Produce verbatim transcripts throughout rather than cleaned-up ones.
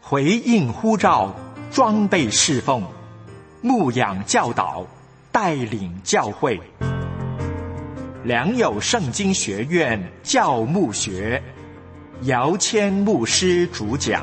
回应呼召，装备侍奉，牧养教导，带领教会。良友圣经学院教牧学，姚谦牧师主讲。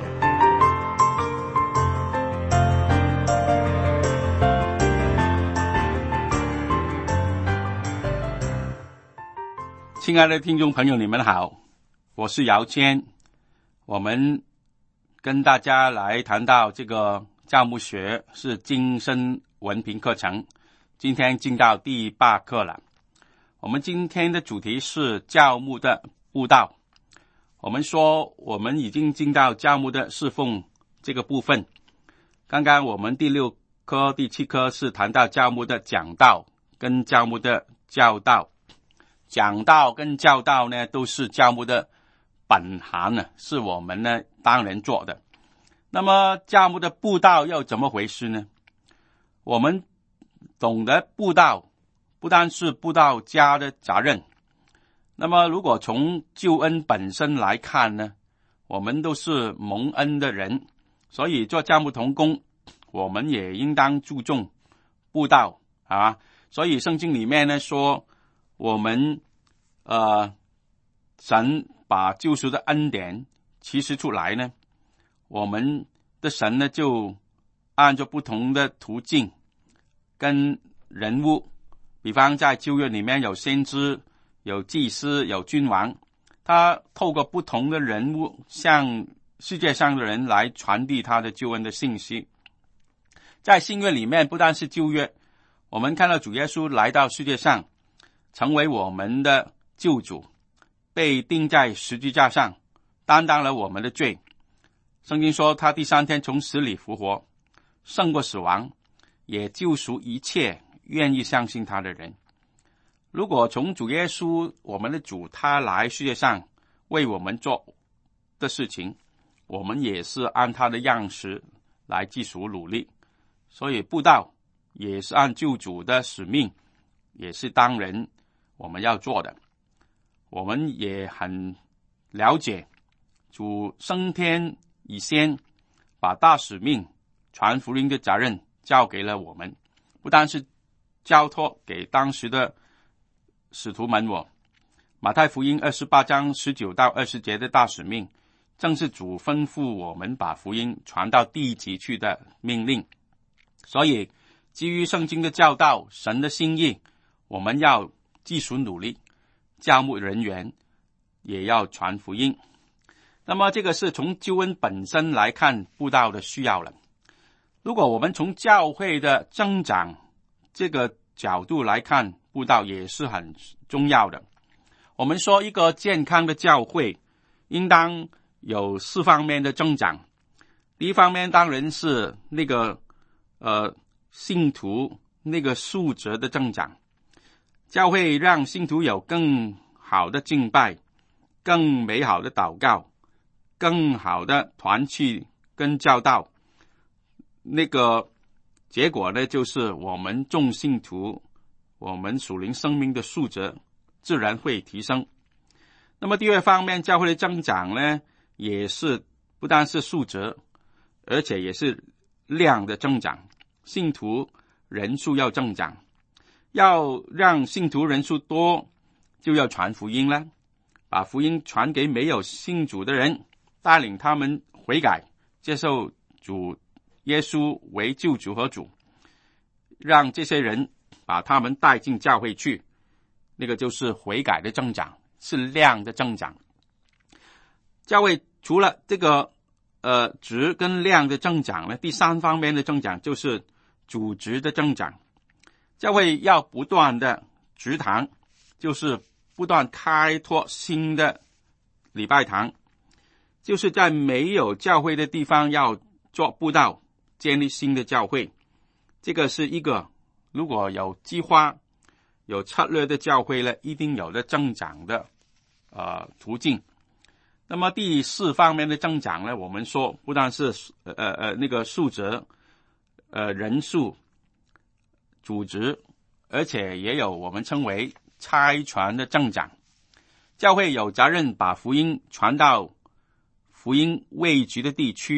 亲爱的听众朋友，你们好，我是姚谦。我们跟大家来谈到这个教牧学是今生文凭课程，今天进到第八课了。我们今天的主题是教牧的布道。我们说我们已经进到教牧的侍奉这个部分。刚刚我们第六课、第七课是谈到教牧的讲道跟教牧的教导。讲道跟教导呢，都是教牧的本行呢，是我们呢当人做的。那么教牧的布道又怎么回事呢？我们懂得布道，不单是布道家的责任。那么如果从救恩本身来看呢，我们都是蒙恩的人，所以做教牧同工，我们也应当注重布道啊。所以圣经里面呢说，我们呃神把救赎的恩典启示出来呢，我们的神呢就按照不同的途径跟人物，比方在旧约里面有先知、有祭司、有君王，他透过不同的人物向世界上的人来传递他的救恩的信息。在新约里面不但是旧约，我们看到主耶稣来到世界上，成为我们的救主，被钉在十字架上，担当了我们的罪。圣经说他第三天从死里复活，胜过死亡，也救赎一切愿意相信他的人。如果从主耶稣我们的主他来世界上为我们做的事情，我们也是按他的样式来继续努力。所以布道也是按救主的使命，也是当人我们要做的。我们也很了解主升天以先把大使命传福音的责任交给了我们，不单是交托给当时的使徒们我。马太福音二十八章十九到二十节的大使命，正是主吩咐我们把福音传到地极去的命令。所以基于圣经的教导，神的心意，我们要继续努力，教牧人员也要传福音。那么这个是从救恩本身来看布道的需要了。如果我们从教会的增长这个角度来看，布道也是很重要的。我们说一个健康的教会应当有四方面的增长。第一方面当然是那个呃信徒那个素质的增长。教会让信徒有更好的敬拜，更美好的祷告，更好的团契跟教导。那个结果呢，就是我们众信徒，我们属灵生命的素质自然会提升。那么第二方面，教会的增长呢，也是不单是素质，而且也是量的增长。信徒人数要增长，要让信徒人数多，就要传福音了，把福音传给没有信主的人，带领他们悔改，接受主耶稣为救主和主，让这些人把他们带进教会去，那个就是悔改的增长，是量的增长。教会除了这个呃质跟量的增长呢，第三方面的增长就是主质的增长。教会要不断的植堂，就是不断开拓新的礼拜堂，就是在没有教会的地方要做布道，建立新的教会。这个是一个如果有计划有策略的教会呢，一定有的增长的呃途径。那么第四方面的增长呢，我们说不但是呃呃那个数值呃人数组织，而且也有我们称为差传的增长。教会有责任把福音传到福音未及的地区，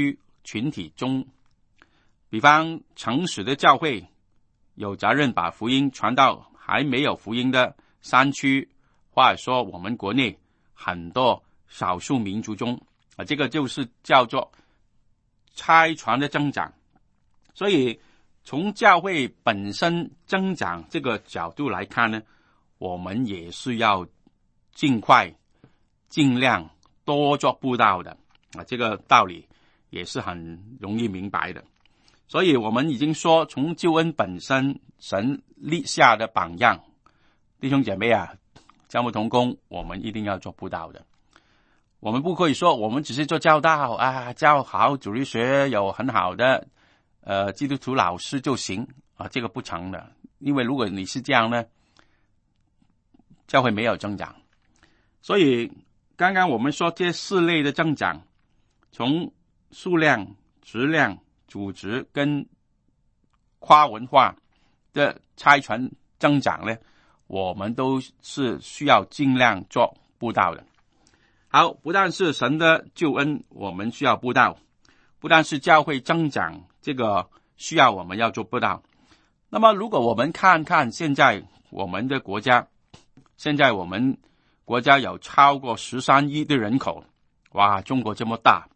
群体中，比方诚实的教会有责任把福音传到还没有福音的山区，或者说我们国内很多少数民族中啊，这个就是叫做差传的增长。所以从教会本身增长这个角度来看呢，我们也是要尽快尽量多做布道的啊，这个道理也是很容易明白的。所以我们已经说，从救恩本身神立下的榜样，弟兄姐妹啊，教牧同工我们一定要做布道的。我们不可以说我们只是做教导啊，教好主日学有很好的呃基督徒老师就行啊，这个不成的。因为如果你是这样呢，教会没有增长。所以刚刚我们说这四类的增长，从数量、质量、组织跟跨文化的差传增长呢，我们都是需要尽量做布道的。好，不但是神的救恩我们需要布道，不但是教会增长这个需要我们要做布道。那么如果我们看看现在我们的国家，现在我们国家有超过十三亿的人口，哇，中国这么大，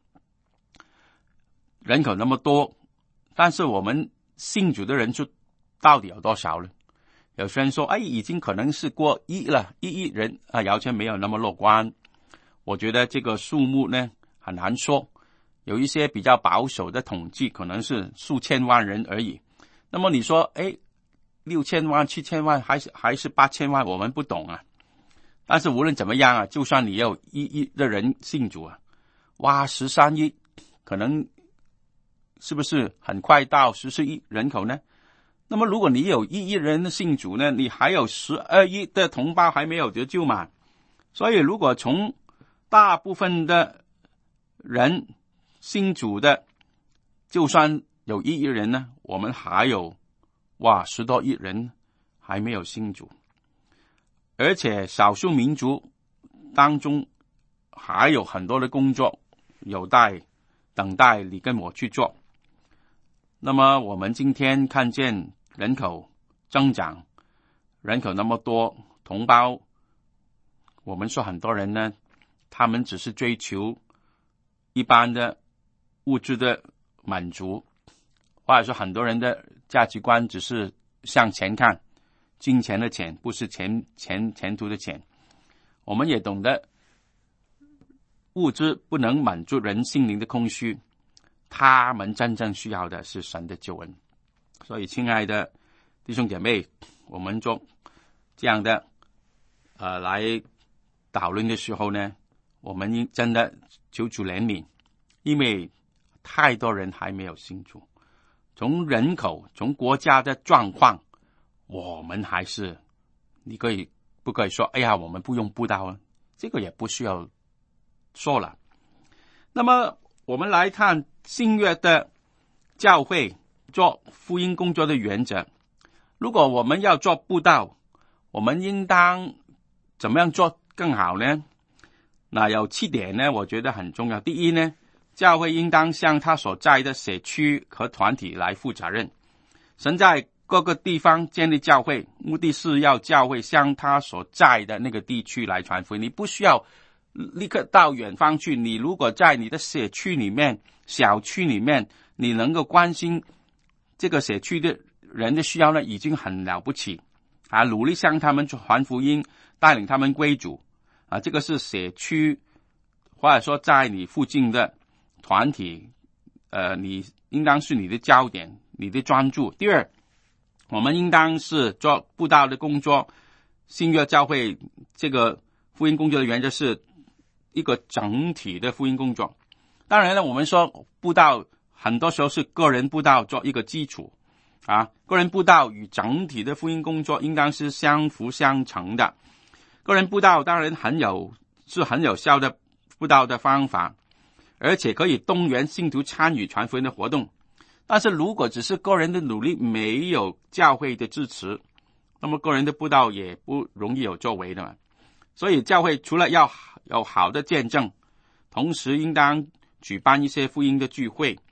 人口那么多，但是我们信主的人数到底有多少呢？有些人说，哎，已经可能是过亿了，一亿人啊，姚谦没有那么乐观。我觉得这个数目呢很难说，有一些比较保守的统计可能是数千万人而已。那么你说，哎，六千万、七千万，还是还是八千万，我们不懂啊。但是无论怎么样啊，就算你有一亿的人信主啊，哇，十三亿，可能是不是很快到十四亿人口呢？那么如果你有一亿人的信主呢，你还有十二亿的同胞还没有得救嘛？所以如果从大部分的人信主的，就算有一亿人呢，我们还有哇十多亿人还没有信主，而且少数民族当中还有很多的工作有待等待你跟我去做。那么我们今天看见人口增长，人口那么多，同胞，我们说很多人呢，他们只是追求一般的物质的满足，或者说很多人的价值观只是向前看，金钱的钱，不是前前前途的钱。我们也懂得物质不能满足人心灵的空虚，他们真正需要的是神的救恩。所以亲爱的弟兄姐妹，我们做这样的呃来讨论的时候呢，我们真的求主怜悯，因为太多人还没有信主。从人口，从国家的状况，我们还是，你可以不可以说，哎呀，我们不用布道啊？这个也不需要说了。那么我们来看新约的教会做福音工作的原则。如果我们要做布道，我们应当怎么样做更好呢？那有七点呢，我觉得很重要。第一呢，教会应当向他所在的社区和团体来负责任。神在各个地方建立教会，目的是要教会向他所在的那个地区来传福音。你不需要立刻到远方去，你如果在你的社区里面、小区里面，你能够关心这个社区的人的需要呢，已经很了不起啊！努力向他们传福音，带领他们归主啊！这个是社区或者说在你附近的团体，呃，你应当是你的焦点，你的专注。第二，我们应当是做布道的工作。新约教会这个福音工作的原则是一个整体的福音工作。当然了，我们说布道很多时候是个人布道做一个基础啊，个人布道与整体的福音工作应当是相辅相成的。个人布道当然很有是很有效的布道的方法，而且可以动员信徒参与传福音的活动。但是如果只是个人的努力，没有教会的支持，那么个人的布道也不容易有作为的嘛。所以教会除了要有好的见证，同时应当举办一些福音的聚会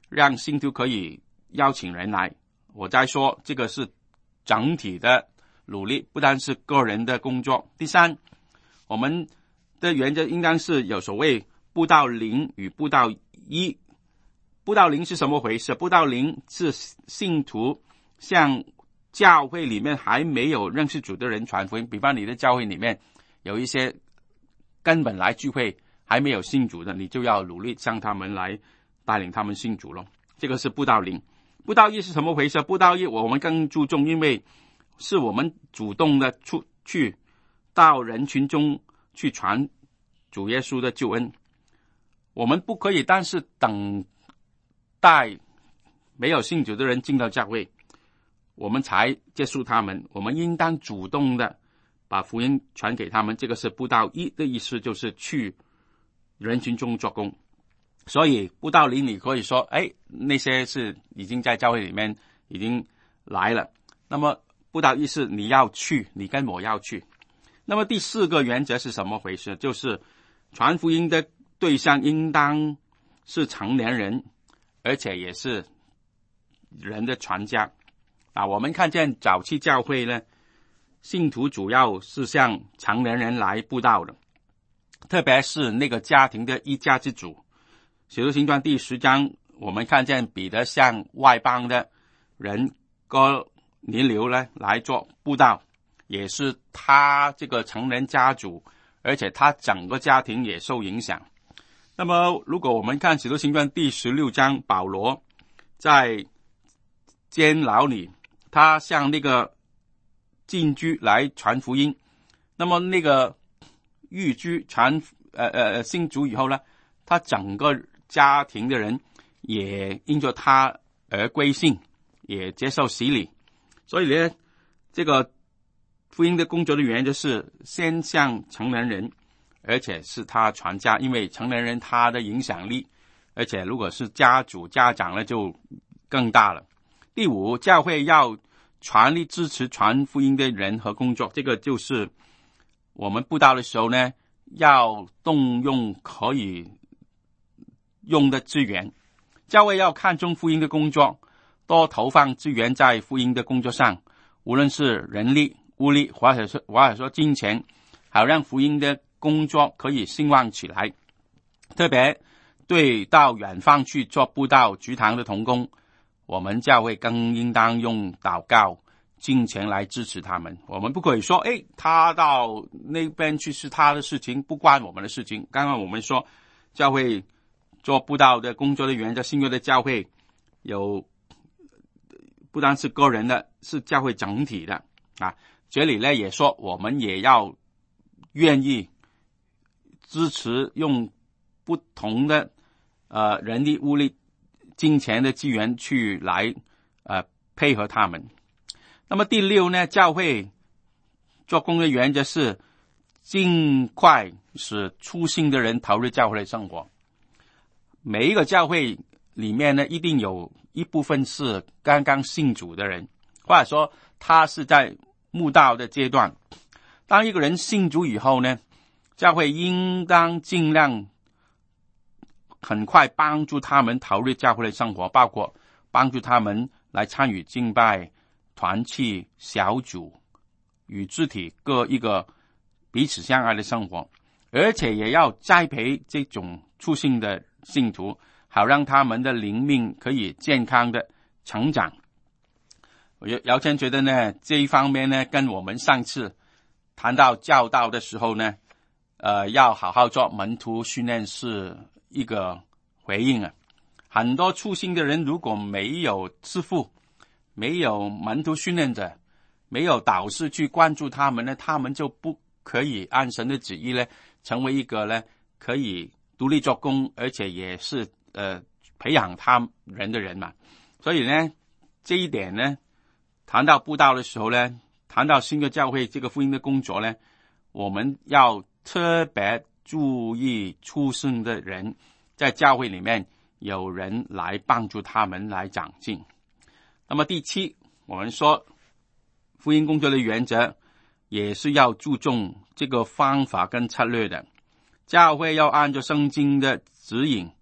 让信徒可以邀请人来。我再说，这个是整体的努力，不单是个人的工作。第三，我们的原则应当是有所谓布道零与布道一。布道零是什么回事？布道零是信徒向教会里面还没有认识主的人传福音。比方你的教会里面有一些根本来聚会还没有信主的，你就要努力向他们来带领他们信主咯。这个是布道零。布道一是什么回事？布道一我们更注重，因为是我们主动的出去到人群中去传主耶稣的救恩。我们不可以但是等待没有信主的人进到教会，我们才接触他们。我们应当主动的把福音传给他们。这个是布道一的意思，就是去人群中做工。所以布道零你可以说，哎，那些是已经在教会里面已经来了。那么布道一是你要去，你跟我要去。那么第四个原则是什么回事？就是传福音的对象应当是成年人，而且也是人的传家。啊，我们看见早期教会呢，信徒主要是向成年人来布道的，特别是那个家庭的一家之主。使徒行传第十章，我们看见彼得向外邦的人哥尼流呢来做布道，也是他这个成人家族，而且他整个家庭也受影响。那么如果我们看使徒行传第十六章，保罗在监牢里，他向那个禁居来传福音。那么那个狱居传呃呃信主以后呢，他整个家庭的人也因着他而归信，也接受洗礼。所以呢，这个福音的工作的原则是先向成年人，而且是他传家，因为成年人他的影响力，而且如果是家主家长呢就更大了。第五，教会要全力支持传福音的人和工作。这个就是我们布道的时候呢，要动用可以用的资源。教会要看重福音的工作，多投放资源在福音的工作上，无论是人力、物力，或者说或者说金钱，好让福音的工作可以兴旺起来。特别对到远方去做布道菊堂的同工，我们教会更应当用祷告、金钱来支持他们。我们不可以说，诶，他到那边去是他的事情，不关我们的事情。刚刚我们说，教会做布道的工作的原则，新约的教会有不单是个人的，是教会整体的啊。这里呢也说，我们也要愿意支持用不同的呃人力、物力、金钱的资源去来呃配合他们。那么第六呢，教会做工的原则是尽快使初信的人投入教会的生活。每一个教会里面呢，一定有一部分是刚刚信主的人，或者说他是在慕道的阶段。当一个人信主以后呢，教会应当尽量很快帮助他们投入教会的生活，包括帮助他们来参与敬拜、团契、小组与肢体各一个彼此相爱的生活，而且也要栽培这种初信的信徒，好让他们的灵命可以健康的成长。姚谦觉得呢，这一方面呢，跟我们上次谈到教导的时候呢，呃，要好好做门徒训练是一个回应啊。很多初信的人如果没有师父，没有门徒训练者，没有导师去关注他们呢，他们就不可以按神的旨意呢，成为一个呢可以独立做工，而且也是呃培养他人的人嘛。所以呢，这一点呢，谈到布道的时候呢，谈到新的教会这个福音的工作呢，我们要特别注意初信的人，在教会里面有人来帮助他们来长进。那么第七，我们说福音工作的原则也是要注重这个方法跟策略的。教会要按照圣经的指引，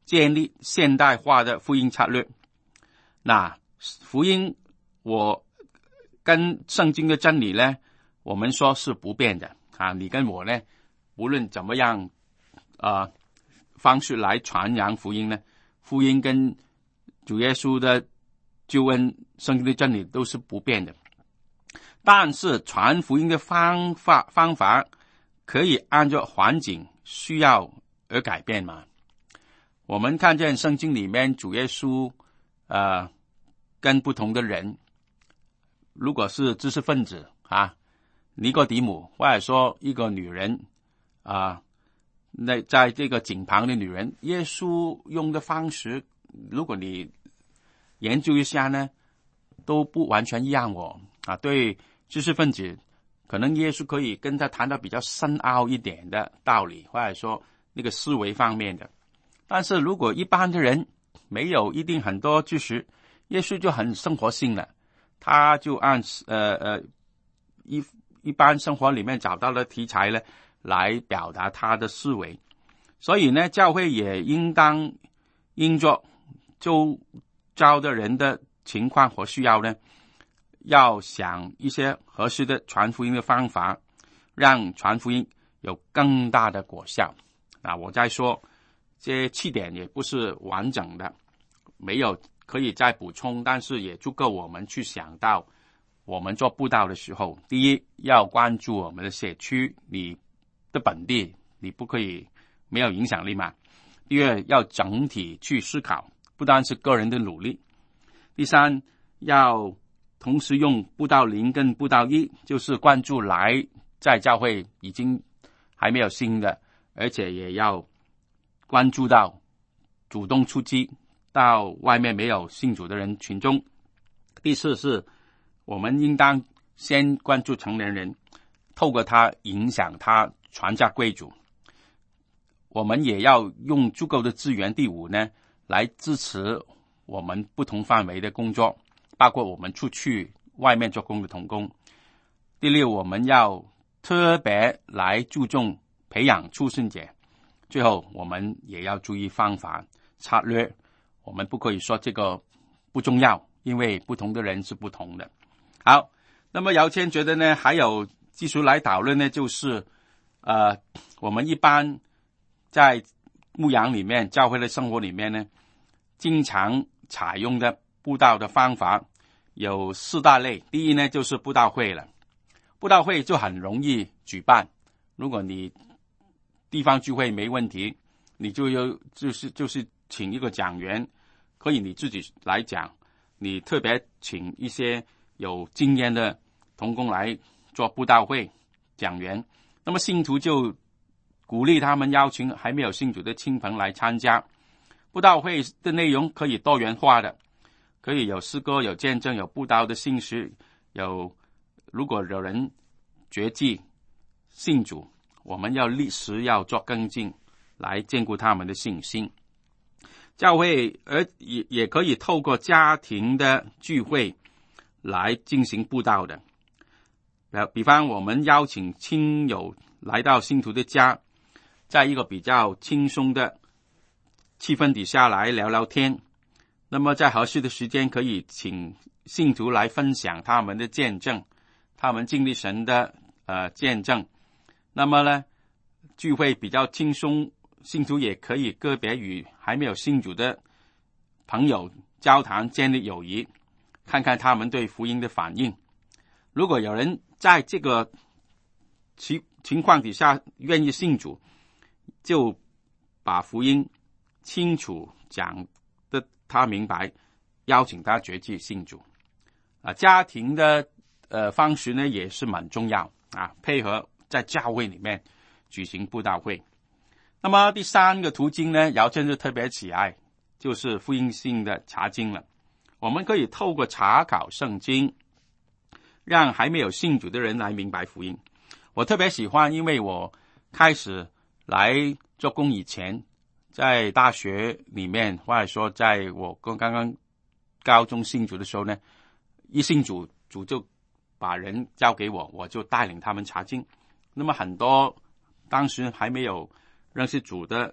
建立现代化的福音策略。那福音我跟圣经的真理呢，我们说是不变的啊。你跟我呢，无论怎么样啊、呃、方式来传扬福音呢，福音跟主耶稣的救恩、圣经的真理都是不变的。但是传福音的方法方法可以按照环境需要而改变嘛？我们看见圣经里面主耶稣呃跟不同的人，如果是知识分子啊，尼哥底母，或者说一个女人啊，那在这个井旁的女人，耶稣用的方式，如果你研究一下呢，都不完全一样哦啊。对知识分子，可能耶稣可以跟他谈到比较深奥一点的道理，或者说那个思维方面的。但是如果一般的人没有一定很多知识，耶稣就很生活性了，他就按呃呃一一般生活里面找到的题材呢，来表达他的思维。所以呢，教会也应当因着周遭的人的情况和需要呢，要想一些合适的传福音的方法，让传福音有更大的果效。那我再说，这七点也不是完整的，没有可以再补充，但是也足够我们去想到，我们做布道的时候，第一要关注我们的社区，你的本地你不可以没有影响力嘛。第二要整体去思考，不单是个人的努力。第三要同时用布道零跟布道一，就是关注来在教会已经还没有信的，而且也要关注到主动出击到外面没有信主的人群中。第四是我们应当先关注成年人，透过他影响他传家归主。我们也要用足够的资源。第五呢，来支持我们不同范围的工作，包括我们出去外面做工的同工。第六，我们要特别来注重培养初信者。最后，我们也要注意方法策略，我们不可以说这个不重要，因为不同的人是不同的。好，那么姚谦觉得呢，还有继续来讨论呢，就是呃，我们一般在牧养里面、教会的生活里面呢，经常采用的布道的方法有四大类。第一呢，就是布道会了。布道会就很容易举办，如果你地方聚会没问题，你就有就是就是请一个讲员，可以你自己来讲，你特别请一些有经验的同工来做布道会讲员。那么信徒就鼓励他们邀请还没有信主的亲朋来参加。布道会的内容可以多元化的，可以有诗歌、有见证、有布道的信息，有如果有人决志信主，我们要立时要做跟进，来兼顾他们的信心。教会而也也可以透过家庭的聚会来进行布道的。比方我们邀请亲友来到信徒的家，在一个比较轻松的气氛底下来聊聊天。那么在合适的时间，可以请信徒来分享他们的见证，他们经历神的呃见证。那么呢，聚会比较轻松，信徒也可以个别与还没有信主的朋友交谈，建立友谊，看看他们对福音的反应。如果有人在这个情情况底下愿意信主，就把福音清楚讲的他明白，邀请他决志信主。啊，家庭的呃方式呢也是蛮重要啊，配合在教会里面举行布道会。那么第三个途径呢，姚谦就特别喜爱，就是福音性的查经了。我们可以透过查考圣经，让还没有信主的人来明白福音。我特别喜欢，因为我开始来做工以前，在大学里面，或者说在我刚刚高中信主的时候呢，一信主，主就把人交给我，我就带领他们查经。那么很多当时还没有认识主的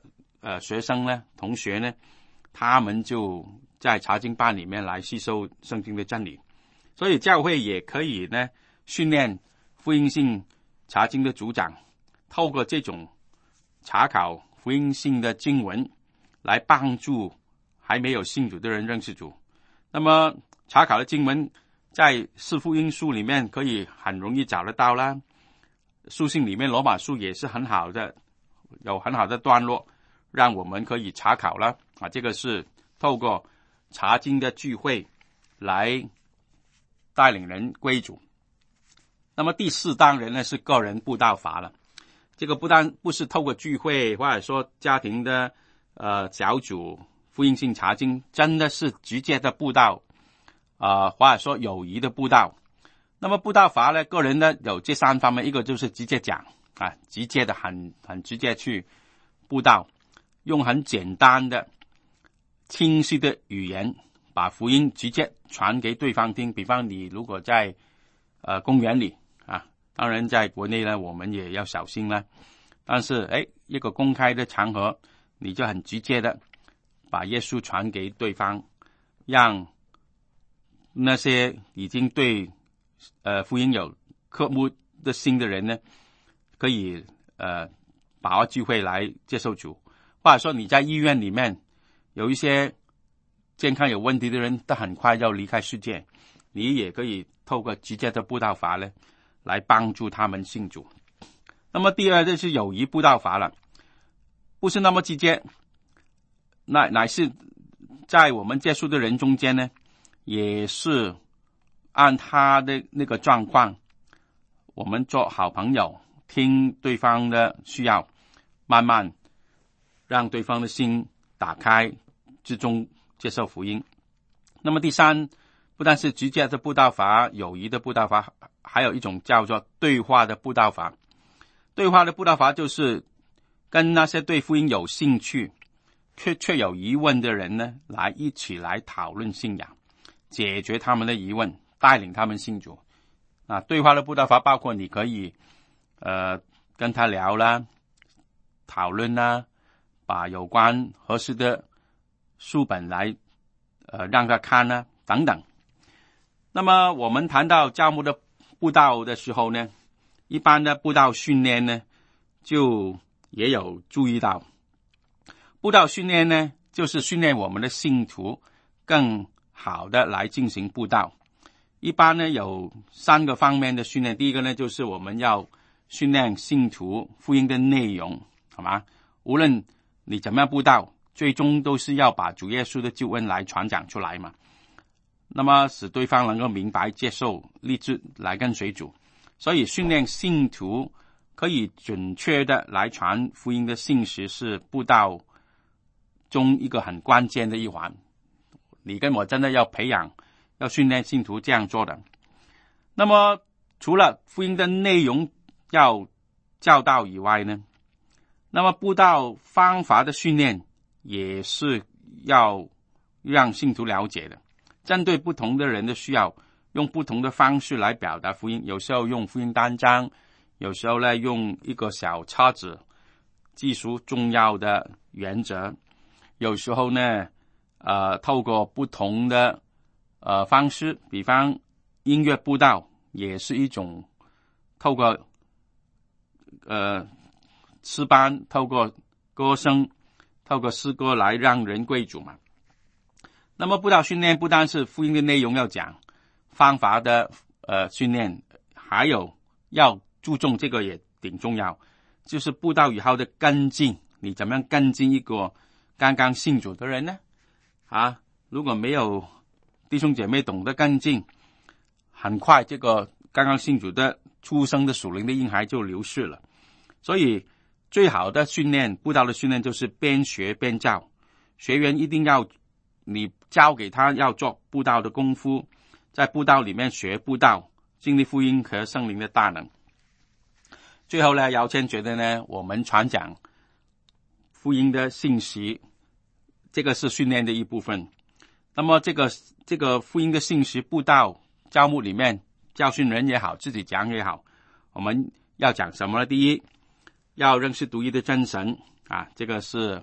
呃学生呢、同学呢，他们就在查经班里面来吸收圣经的真理。所以教会也可以呢训练福音性查经的组长，透过这种查考福音性的经文来帮助还没有信主的人认识主。那么查考的经文在四福音书里面可以很容易找得到啦，书信里面罗马书也是很好的，有很好的段落让我们可以查考了啊。这个是透过查经的聚会来带领人归主。那么第四当然呢是个人布道法了，这个不但不是透过聚会或者说家庭的呃小组福音性查经，真的是直接的布道啊、呃，或者说友谊的布道。那么布道法呢，个人呢有这三方面，一个就是直接讲啊，直接的很很直接去布道，用很简单的清晰的语言把福音直接传给对方听。比方你如果在呃公园里啊，当然在国内呢我们也要小心了，但是哎一个公开的场合，你就很直接的把耶稣传给对方，让那些已经对呃福音有渴慕的心的人呢，可以呃把握机会来接受主。或者说你在医院里面有一些健康有问题的人，都很快要离开世界，你也可以透过直接的布道法呢来帮助他们信主。那么第二就是友谊布道法了，不是那么直接，那乃是在我们接触的人中间呢，也是按他的那个状况，我们做好朋友，听对方的需要，慢慢让对方的心打开，最终接受福音。那么第三，不但是直接的布道法、友谊的布道法，还有一种叫做对话的布道法。对话的布道法就是跟那些对福音有兴趣却却有疑问的人呢，来一起来讨论信仰，解决他们的疑问，带领他们信主。啊，对话的布道法包括你可以呃跟他聊啦，讨论啦，把有关合适的书本来呃让他看啦等等。那么我们谈到教牧的布道的时候呢，一般的布道训练呢就也有注意到，布道训练呢就是训练我们的信徒更好的来进行布道。一般呢有三个方面的训练，第一个呢就是我们要训练信徒福音的内容，好吗？无论你怎么样布道，最终都是要把主耶稣的救恩来传讲出来嘛。那么使对方能够明白、接受、立志来跟随主。所以训练信徒可以准确的来传福音的信息，是布道中一个很关键的一环。你跟我真的要培养、要训练信徒这样做的。那么除了福音的内容要教导以外呢，那么布道方法的训练也是要让信徒了解的，针对不同的人的需要，用不同的方式来表达福音。有时候用福音单章，有时候呢用一个小册子记述重要的原则，有时候呢呃透过不同的呃方式，比方音乐布道也是一种透过呃诗班，透过歌声，透过诗歌来让人归主嘛。那么布道训练不单是福音的内容要讲，方法的呃训练还有要注重，这个也挺重要，就是布道以后的跟进，你怎么样跟进一个刚刚信主的人呢？啊，如果没有弟兄姐妹懂得跟进，很快这个刚刚信主的出生的属灵的婴孩就流逝了。所以最好的训练，布道的训练就是边学边教，学员一定要你教给他要做布道的功夫，在布道里面学布道，经历福音和圣灵的大能。最后呢，姚谦觉得呢，我们传讲福音的信息，这个是训练的一部分。那么这个这个福音的信息布道教牧里面，教训人也好，自己讲也好，我们要讲什么呢？第一，要认识独一的真神啊，这个是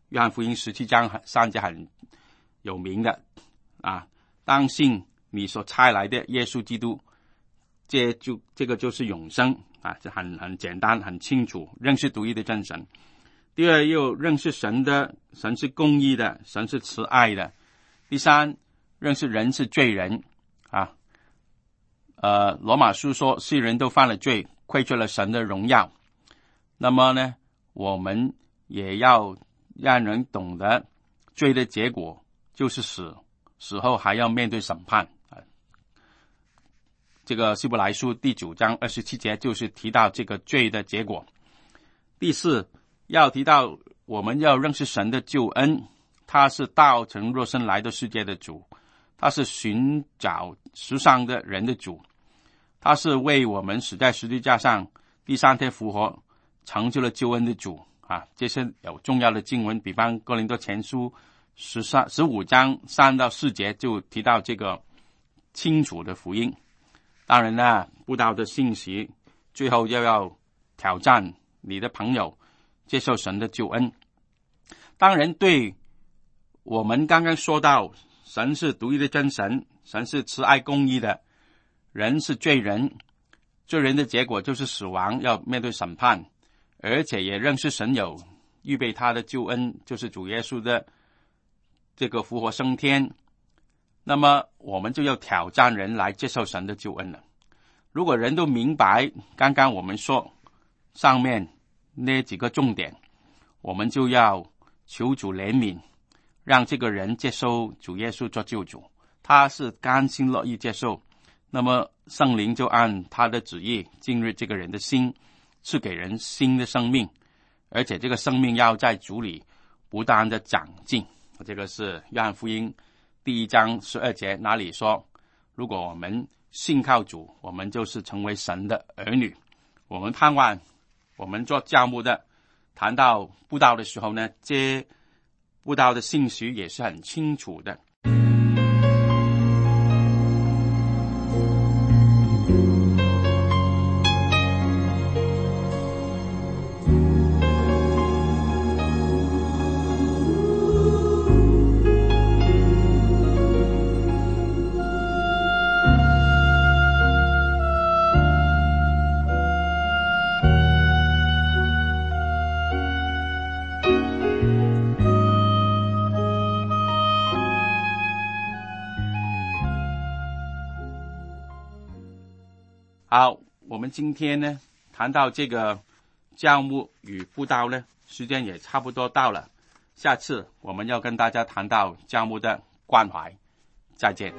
约翰福音十七章三节很有名的啊，当信你所差来的耶稣基督，这就这个就是永生啊，这很很简单很清楚，认识独一的真神。第二，又认识神的，神是公义的，神是慈爱的。第三，认识人是罪人啊。呃，罗马书说，世人都犯了罪，亏缺了神的荣耀。那么呢，我们也要让人懂得罪的结果就是死，死后还要面对审判啊。这个希伯来书第九章二十七节就是提到这个罪的结果。第四，要提到我们要认识神的救恩，他是道成肉身来到世界的主，他是寻找世上的人的主，他是为我们死在十字架上第三天复活成就了救恩的主啊。这些有重要的经文，比方哥林多前书十三十五章三到四节就提到这个清楚的福音。当然呢，布道的信息最后又要挑战你的朋友接受神的救恩。当然，对我们刚刚说到神是独一的真神，神是慈爱公义的，人是罪人，罪人的结果就是死亡，要面对审判，而且也认识神有预备他的救恩，就是主耶稣的这个复活升天。那么我们就要挑战人来接受神的救恩了。如果人都明白刚刚我们说上面那几个重点，我们就要求主怜悯，让这个人接受主耶稣做救主，他是甘心乐意接受，那么圣灵就按他的旨意进入这个人的心，赐给人新的生命，而且这个生命要在主里不断的长进。这个是约翰福音第一章十二节，那里说，如果我们信靠主，我们就是成为神的儿女。我们盼望我们做教牧的谈到布道的时候呢，这布道的信息也是很清楚的。好，我们今天呢谈到这个教牧与布道呢，时间也差不多到了，下次我们要跟大家谈到教牧的关怀。再见。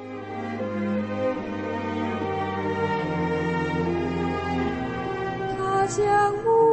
他将我